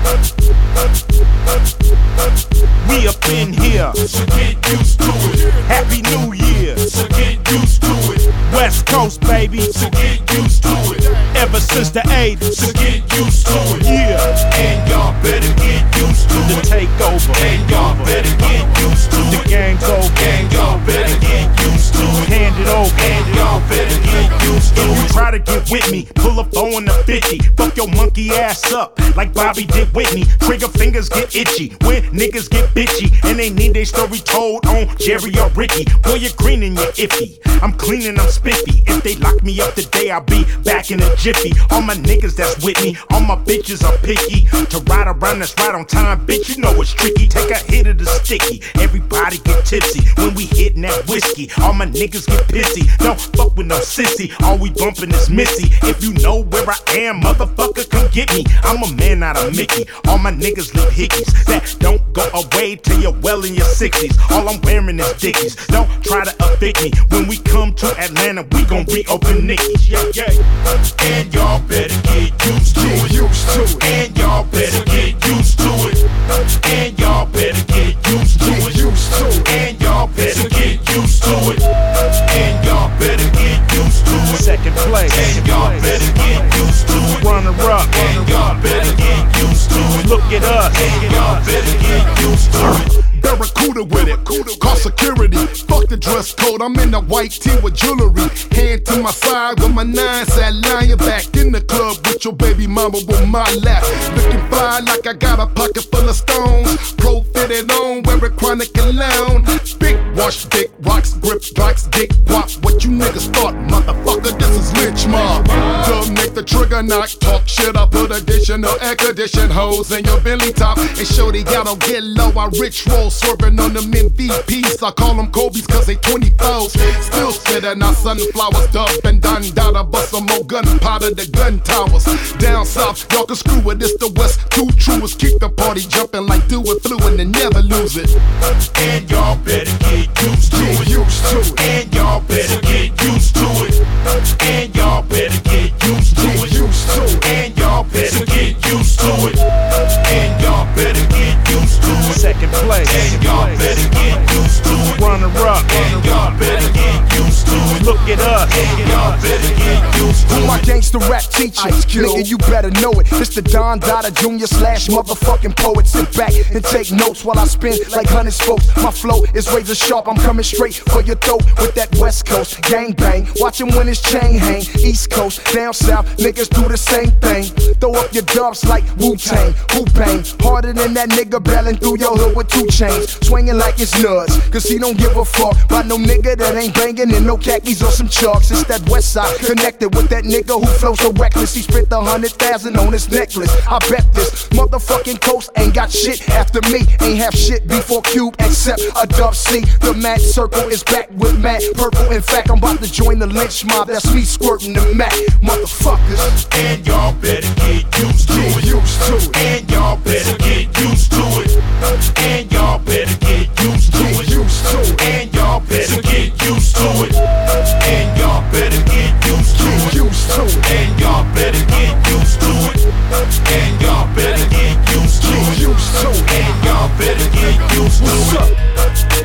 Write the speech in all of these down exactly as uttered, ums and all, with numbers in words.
We up in here, so get used to it. Happy New Year, so get used to it. West Coast, baby, so get used to it. Ever since the eighties, so get used to it. Yeah, and y'all better get used to the it. takeover, And y'all better get used to the it. gang's over, And y'all better get used to it. hand it over. And y'all better get used to If you it. try to get with me, pull a four and a fifty. Fuck your monkey ass up like Bobby did Whitney. Trigger fingers get itchy when niggas get bitchy, and they need their story told on Jerry or Ricky. Boy, you're green and you're iffy. I'm clean and I'm spiffy. If they lock me up today, I'll be back in a jiffy. All my niggas that's with me, all my bitches are picky. To ride around that's right on time, bitch, you know it's tricky. Take a hit of the sticky, everybody get tipsy when we hitting that whiskey. All my niggas get pissy, don't fuck with no sissy. All we bumping is Missy. If you know where I am, motherfucker, come get me. I'm a man, not a Mickey. All my niggas leave hickeys that don't go away till you're well in your sixties. All I'm wearing is Dickies. Don't try to evict me. When we come to Atlanta, we gon' reopen Nickies. Yeah, yeah. And y'all better get used to it. Used to it. And y'all better get used to it. And y'all better get used to it. Used to it. And y'all better get used to it. And y'all better get used to it. Second place, And y'all better get used to it. runner up, And y'all better get used to it. look at us. And y'all better get used to it. Barracuda with it, call security. Fuck the dress code, I'm in a white tee with jewelry. Hand to my side with my nine sat lying back in the club with your baby mama on my lap. Looking fly like I got a pocket full of stones. Pro fitted on, wearing chronic cologne. Big wash, big rocks, grip rocks, dick guap. What you niggas thought, motherfucker, this is lynch mob. Dub make the trigger knock, talk shit, I put additional air condition hoes in your belly top. And shorty, y'all don't get low, I rich roll. Swerving on them M V Ps, I call them Kobe's cause they twenty-fours. Still spitting out sunflowers, dub and done dada. Bust some more gunpowder, the gun towers. Down south, y'all can screw it, it's the west. Two truest, keep the party jumping like do it fluid and never lose it. And y'all better get used to it. Used to it. And y'all better get used to it. And y'all better get used to it. Used to it. And y'all better get used to it. And y'all better get used to it. Second place, And y'all better get used to it. runner up, And y'all better get used to it. look at us. And y'all better get used to Who my it. gangster rap teacher? Nigga, you better know it. It's the Don Dada Junior slash motherfucking poet. Sit back and take notes while I spin like hundred folks. My flow is razor sharp. I'm coming straight for your throat with that West Coast gang bang. Watch him when his chain hang. East Coast, down south, niggas do the same thing. Throw up your dubs like Wu-Tang, who bang harder than that nigga belling through your hood with two chains, swinging like it's nuts. Cause he don't give a fuck about no nigga that ain't banging in no khakis or some chucks. It's that West Side connected with that nigga who flows so reckless. He spent a hundred thousand on his necklace. I bet this motherfucking coast ain't got shit after me. Ain't have shit before Cube except a dub C. The Mad Circle is back with Mad Purple. In fact, I'm about to join the lynch mob. That's me squirting the Mac, motherfuckers. And y'all better get used to it. Used to it. And y'all better get used to it. And y'all better get used to it. Used to it. And y'all better get used to it. And y'all better get used to it. Used to it. And y'all better get used to it. And y'all better get used to it. Used to it. And y'all better get used to What's it. up?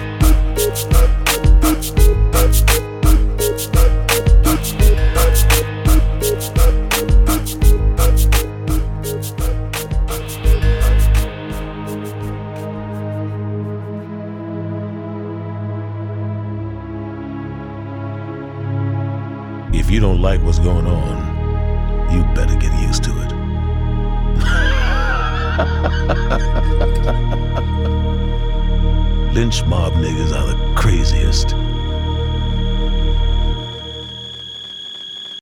If you don't like what's going on, you better get used to it. Lynch mob niggas are the craziest.